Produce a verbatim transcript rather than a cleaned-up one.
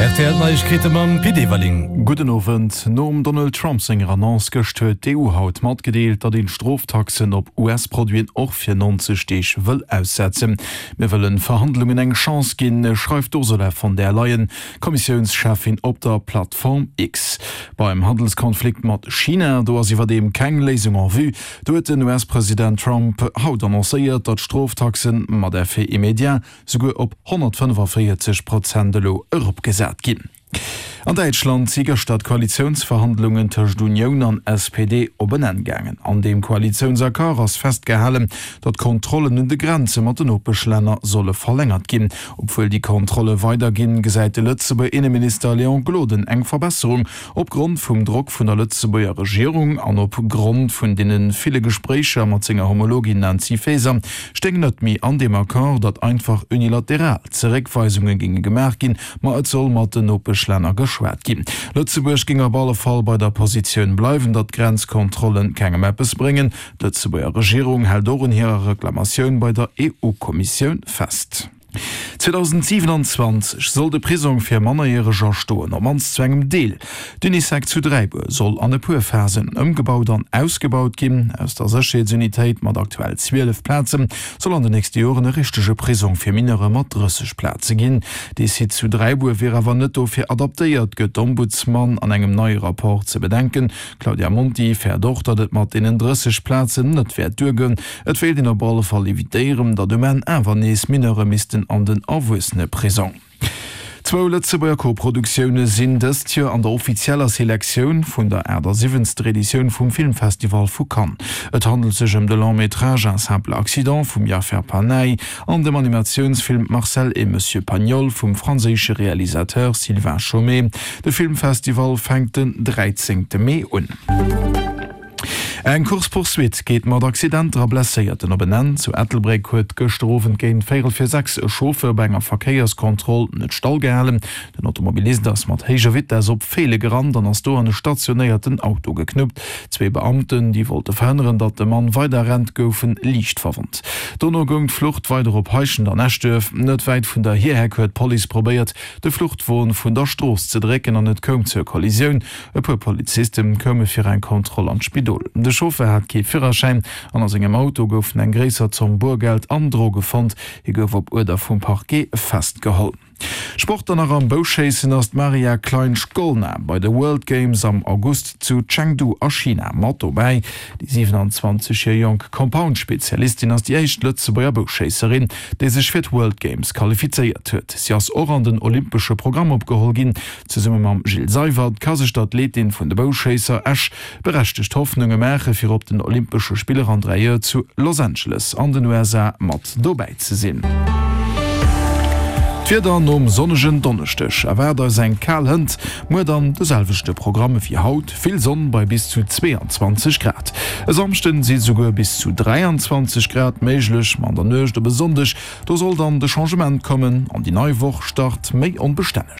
Neuigkeete man P D-Walling. Guten Abend. Nom Donald Trump senger Annonce gëcht huet D U haut mat gedeelt, dat den Stroftaxen op U S-Produien och fir neunzig Stech wëll aussetzen. Wir wollen Verhandlungen eng Chance ginn, schreift Ursula von der Leyen, Kommissionschefin op der Plattform X. Beim Handelskonflikt mat China, do as iwwer dem keng Lesung an vu, doet den U S-Präsident Trump haut annoncéiert, dat Stroftaxen mat der fir immediat sogar op hundertfünfundvierzig Prozent lo Europa gesät ginn. An Deutschland Siegerstadt Koalitionsverhandlungen tëcht Union an S P D obenengängen. An dem Koalitionsakkord ass festgehalen, dat Kontrollen in de Grenze mat den Opeschlänner solle verlängert ginn. Obwohl die Kontrolle weiterginn, gesäite Lützeburg Innenminister Leon Gloden eng Verbesserung opgrund vum Druck vun der Lützeburger Regierung an opgrund vun denen viele Gespräche mat zinger Homologin Nancy Faeser steng net mi an dem Akkord, dat einfach unilateral Zurückweisungen ginge gemerk gin, ma et soll mat den Opeschlänner geschwert gin. Lützeburg ging op alle Fall bei der Position bleiben, dat Grenzkontrollen keine Mappes bringen. Lützeburger Regierung hält auch in ihrer Reklamation bei der E U-Kommission fest. zwanzig siebenundzwanzig soll de Prisung fir manierger stoen am manszwängem Deel. Dunisek zu Dreibe soll an de Puerphasen ëmgebaut an ausgebaut gin. Aus der Sicherheitsunitéit mat aktuell zwölf Plätzen soll an de nächste Joren e richtege Prisung fir minere mat dressig Plätze gin. Die si zu Dreibu wäre awer net fir adaptéiert gëtt Ombudsmann an engem neue Rapport ze bedenken. Claudia Monti verdocht, dat et mat innen dressig Plätzen net wär dugen. Et fehlt in der Balle fall eviitéieren, dat de men enwer nees minere Misten an den awussenne Prison. Zwei Lützeburger Co-Produktionen sind das hier an der offizieller Selektion von der Äder siebente Edition vom Filmfestival Foucan. Es handelt sich um den Langmétrage Un simple accident vom Jaffer Panay an dem Animationsfilm Marcel et Monsieur Pagnol vom französischen Realisateur Sylvain Chomet. Das Filmfestival fängt den dreizehnten Mai an. Ein Kurspursuit geht mat Accidenter blesséierten opbenennt zu Ettelbreck huet gestrofen géint vierhundertsechs e Chauffer bei enger Verkeierskontroll net Stall gehalen. Den Automobilist ass mat héger Wit ass op Fehler gerannt, an ass do an e stationéierten Auto geknüpt. Zwei Beamten, die wollte verhindern, dat de Mann weiter rennt goufen, Licht verwandt. Donno gongt Flucht weiter op Heichen der Nächtëf, net weit vun der hierher huet Poli probiert, de Fluchtwohn vun der Stroos ze drecken an net kom zur Kollisioun. E pu Polizisten komme fir ein Kontroll an Spidol. De Chauffeur hat ke Führerschein, an ass engem Auto goufen en Gräser zum Burgeld andro gefand, hi gouf op Uder vum Parquet festgehalten. Sportler nach am Bochasen ass Maria Klein-Schkolna bei de World Games am August zu Chengdu a China Motto bei. Die siebenundzwanzigjährige Jung Compound-Spezialistin ass die echt Lützeburger Bochaserin, déi sech fir World Games qualifiziert huet. Sie ass auch an den olympsche Programm opgehol gin, zusammen am Gilles Seiwert, Kassecht-Athletin vun de Bochaser Ash, berechtigt Hoffnunge Mäche fir op den olympsche Spielerandreihe zu Los Angeles an den U S A mat dobei ze sinn. Fir dann um sonnegen Donnerstech awerder se kal hënd, mo dann deselvechte Programme fir Haut, vill Sonn bei bis zu zweiundzwanzig Grad. Es amchten si sogar bis zu dreiundzwanzig Grad méiglech, man der nøchte besondech, do soll dann de Changement kommen an die Neuwoch start méi onbestännech.